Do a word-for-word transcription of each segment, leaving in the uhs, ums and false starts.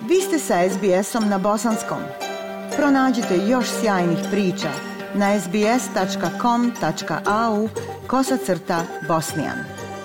Vi ste sa es be esom na bosanskom. Pronađite još sjajnih priča na es be es tačka com tačka a u kosacrta bosnijan.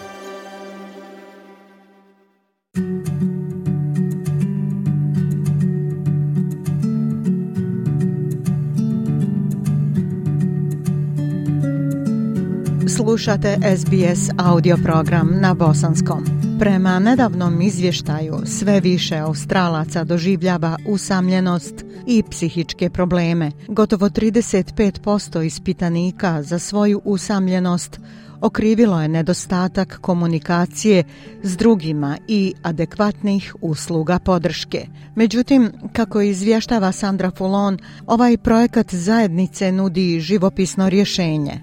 Slušate es be es audio program na bosanskom. Prema nedavnom izvještaju, sve više Australaca doživljava usamljenost i psihičke probleme. Gotovo trideset pet posto ispitanika za svoju usamljenost okrivilo je nedostatak komunikacije s drugima i adekvatnih usluga podrške. Međutim, kako izvještava Sandra Fulon, ovaj projekat zajednice nudi živopisno rješenje.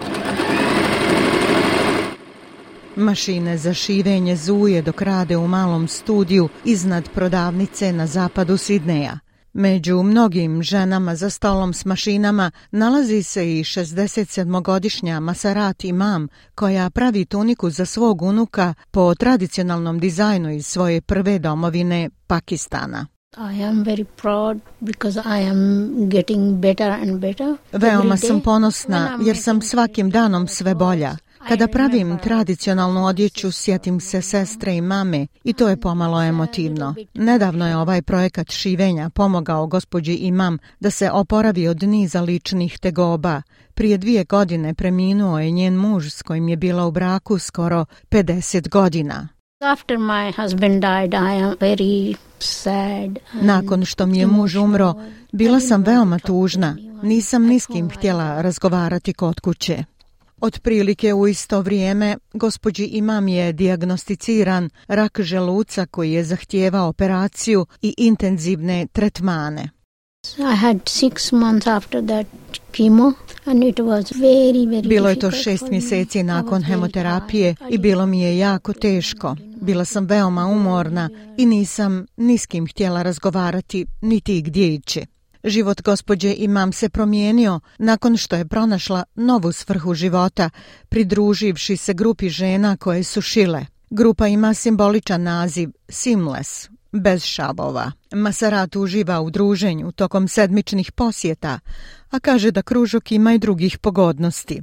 Mašine za šivenje zuje dok rade u malom studiju iznad prodavnice na zapadu Sidneja. Među mnogim ženama za stolom s mašinama nalazi se i šezdesetsedmogodišnja Masarat Imam, koja pravi tuniku za svog unuka po tradicionalnom dizajnu iz svoje prve domovine, Pakistana. I am very proud because I am getting better and better. Veoma sam ponosna jer sam svakim danom sve bolja. Kada pravim tradicionalnu odjeću, sjetim se sestre i mame i to je pomalo emotivno. Nedavno je ovaj projekat šivenja pomogao gospođi Imam da se oporavi od niza ličnih tegoba. Prije dvije godine preminuo je njen muž s kojim je bila u braku skoro pedeset godina. After my husband died, I am very sad. Nakon što mi je muž umro, bila sam veoma tužna. Nisam ni s kim htjela razgovarati kod kuće. Otprilike u isto vrijeme gospođi Imam je dijagnosticiran rak želuca koji je zahtijevao operaciju i intenzivne tretmane. I had six months after that chemo and it was very, very Bilo je to šest mjeseci nakon hemoterapije i bilo mi je jako teško. Bila sam veoma umorna i nisam ni s kim htjela razgovarati, niti gdje ići. Život gospođe Imam se promijenio nakon što je pronašla novu svrhu života, pridruživši se grupi žena koje su šile. Grupa ima simboličan naziv Seamless, bez šavova. Masarat uživa u druženju tokom sedmičnih posjeta, a kaže da kružok ima i drugih pogodnosti.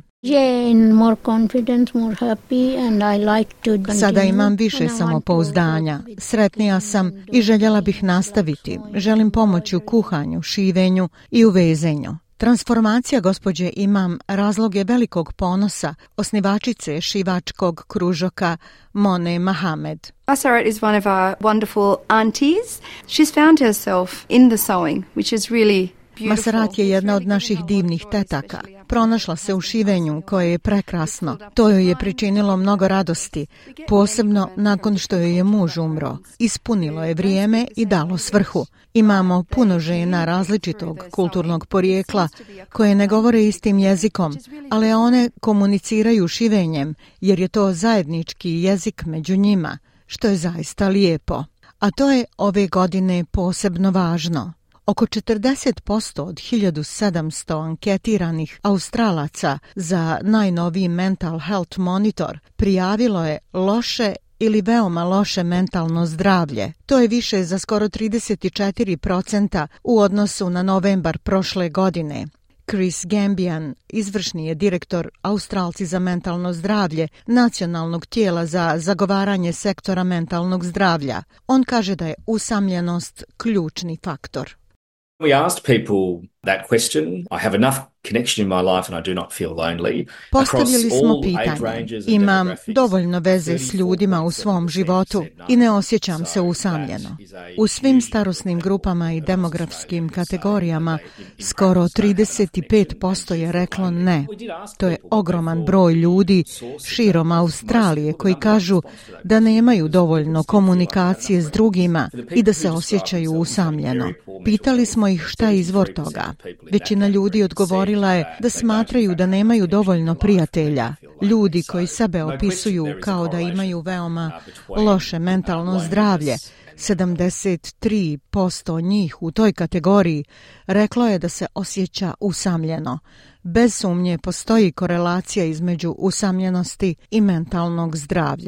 Sada imam više samopouzdanja, sretnija sam i željela bih nastaviti. Želim pomoći u kuhanju, šivenju i u vezenju. Transformacija gospođe Imam razlog je velikog ponosa osnivačice šivačkog kružoka Mone Mohamed. Masarat is one of our wonderful aunties. She's found herself in the sewing, which is really Masarat je jedna od naših divnih tetaka. Pronašla se u šivenju koje je prekrasno. To joj je pričinilo mnogo radosti, posebno nakon što joj je muž umro. Ispunilo je vrijeme i dalo svrhu. Imamo puno žena različitog kulturnog porijekla koje ne govore istim jezikom, ali one komuniciraju šivenjem jer je to zajednički jezik među njima, što je zaista lijepo. A to je ove godine posebno važno. Oko četrdeset posto od hiljadu sedamsto anketiranih Australaca za najnoviji Mental Health Monitor prijavilo je loše ili veoma loše mentalno zdravlje. To je više za skoro trideset četiri posto u odnosu na novembar prošle godine. Chris Gambian, izvršni je direktor Australci za mentalno zdravlje, nacionalnog tijela za zagovaranje sektora mentalnog zdravlja. On kaže da je usamljenost ključni faktor. We asked people that question. I have enough connection in my life and I do not feel lonely. Postavili smo pitanje. Imam dovoljno veze s ljudima u svom životu i ne osjećam se usamljeno. U svim starosnim grupama i demografskim kategorijama skoro trideset pet posto je reklo ne. To je ogroman broj ljudi širom Australije koji kažu da nemaju dovoljno komunikacije s drugima i da se osjećaju usamljeno. Pitali smo ih šta je izvor toga. Većina ljudi odgovorila je da smatraju da nemaju dovoljno prijatelja. Ljudi koji sebe opisuju kao da imaju veoma loše mentalno zdravlje, sedamdeset tri posto njih u toj kategoriji reklo je da se osjeća usamljeno. Bez sumnje postoji korelacija između usamljenosti i mentalnog zdravlja.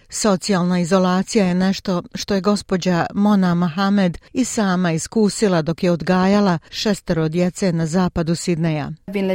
Socijalna izolacija je nešto što je gospođa Mona Mohamed i sama iskusila dok je odgajala šestero djece na zapadu Sidneja.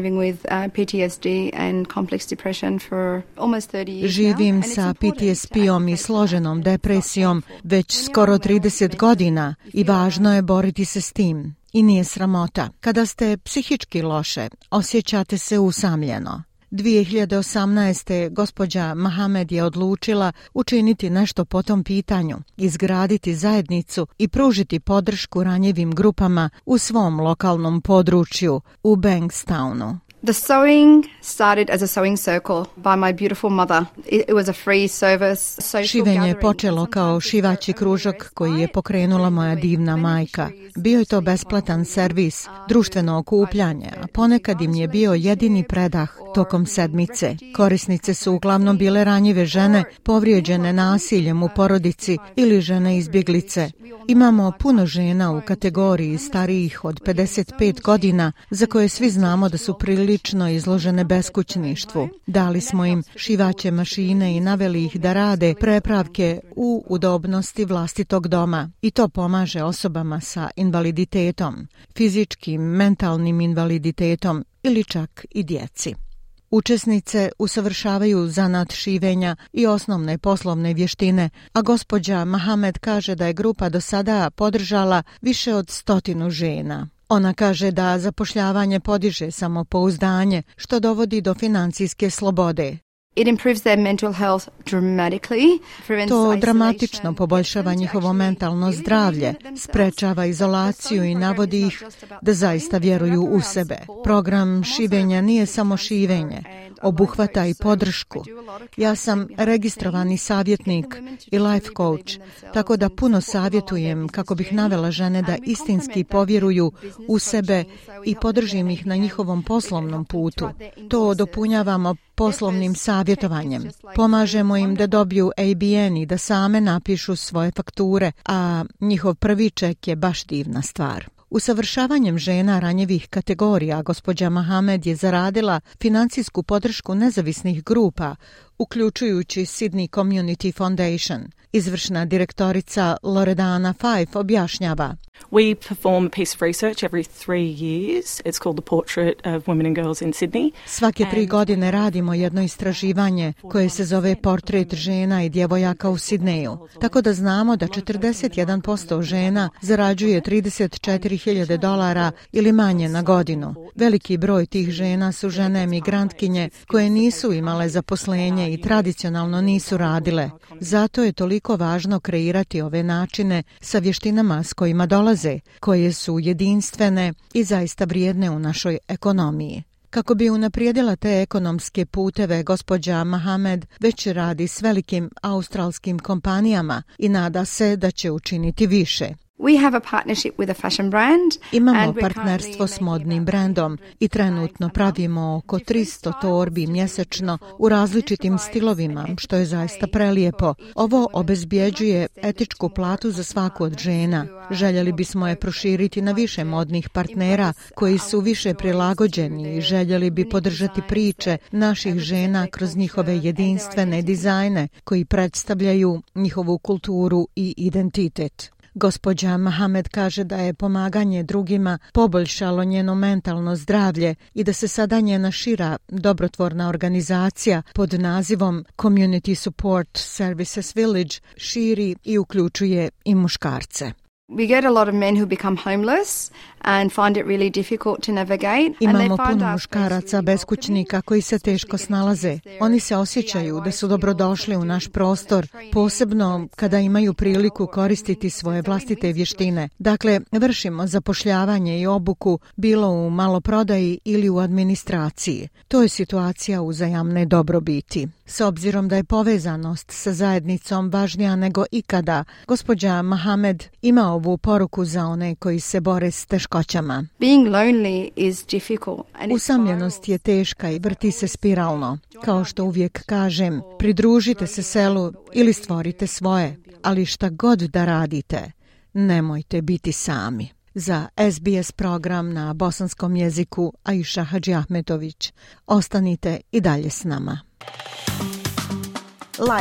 Živim sa P T S P-om i složenom depresijom već skoro trideset godina i važno je boriti se s tim. I nije sramota. Kada ste psihički loše, osjećate se usamljeno. dvije hiljade osamnaeste. gospođa Mohamed je odlučila učiniti nešto po tom pitanju, izgraditi zajednicu i pružiti podršku ranjivim grupama u svom lokalnom području u Bankstownu. The sewing started as a sewing circle by my beautiful mother. It was a free service. Šivenje je počelo kao šivaći kružok koji je pokrenula moja divna majka. Bio je to besplatan servis, društveno okupljanje, a ponekad im je bio jedini predah tokom sedmice. Korisnice su uglavnom bile ranjive žene, povrijeđene nasiljem u porodici ili žene izbjeglice. Imamo puno žena u kategoriji starijih od pedeset pet godina za koje svi znamo da su prilično izložene beskućništvu. Dali smo im šivaće mašine i naveli ih da rade prepravke u udobnosti vlastitog doma. I to pomaže osobama sa invaliditetom, fizičkim, mentalnim invaliditetom ili čak i djeci. Učesnice usavršavaju zanat šivenja i osnovne poslovne vještine, a gospođa Mohamed kaže da je grupa do sada podržala više od stotinu žena. Ona kaže da zapošljavanje podiže samopouzdanje, što dovodi do financijske slobode. It improves their mental health dramatically. To dramatično poboljšava njihovo mentalno zdravlje, sprečava izolaciju i navodi ih da zaista vjeruju u sebe. Program šivenja nije samo šivenje, obuhvata i podršku. Ja sam registrovani savjetnik i life coach, tako da puno savjetujem kako bih navela žene da istinski povjeruju u sebe i podržim ih na njihovom poslovnom putu. To dopunjavamo poslovnim savjetovanjem. Pomažemo im da dobiju A B N i da same napišu svoje fakture, a njihov prvi ček je baš divna stvar. Usavršavanjem žena ranjivih kategorija gospođa Mohamed je zaradila financijsku podršku nezavisnih grupa, uključujući Sydney Community Foundation. Izvršna direktorica Loredana Fife objašnjava. We perform a piece of research every three years. It's called the Portrait of Women and Girls in Sydney. Svake tri godine radimo jedno istraživanje koje se zove Portret žena i djevojaka u Sidneju. Tako da znamo da četrdeset jedan posto žena zarađuje trideset četiri hiljade dolara ili manje na godinu. Veliki broj tih žena su žene emigrantkinje koje nisu imale zaposlenje i tradicionalno nisu radile. Zato je toliko važno kreirati ove načine sa vještinama s kojima dolaze, koje su jedinstvene i zaista vrijedne u našoj ekonomiji. Kako bi unaprijedila te ekonomske puteve, gospođa Mohamed već radi s velikim australskim kompanijama i nada se da će učiniti više. We have a partnership with a fashion brand. Imamo partnerstvo s modnim brendom i trenutno pravimo oko tristo torbi mjesečno u različitim stilovima, što je zaista prelijepo. Ovo obezbjeđuje etičku platu za svaku od žena. Željeli bismo je proširiti na više modnih partnera koji su više prilagođeni i željeli bi podržati priče naših žena kroz njihove jedinstvene dizajne koji predstavljaju njihovu kulturu i identitet. Gospođa Mohamed kaže da je pomaganje drugima poboljšalo njeno mentalno zdravlje i da se sada njena šira dobrotvorna organizacija pod nazivom Community Support Services Village širi i uključuje i muškarce. We get a lot of men who become homeless and find it really difficult to navigate. Imamo puno muškaraca beskućnika koji se teško snalaze. Oni se osjećaju da su dobrodošli u naš prostor, posebno kada imaju priliku koristiti svoje vlastite vještine. Dakle, vršimo zapošljavanje i obuku bilo u maloprodaji ili u administraciji. To je situacija uzajamne dobrobiti. S obzirom da je povezanost sa zajednicom važnija nego ikada, gospođa Mohamed ima ovu poruku za one koji se bore s teškoćama. Being lonely is difficult. Usamljenost je teška i vrti se spiralno. Kao što uvijek kažem, pridružite se selu ili stvorite svoje, ali šta god da radite, nemojte biti sami. Za S B S program na bosanskom jeziku Aisha Hadžiahmetović. Ostanite i dalje s nama. Like,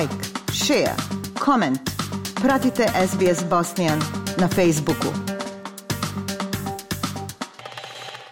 share, comment. Pratite S B S Bosnian na Facebooku.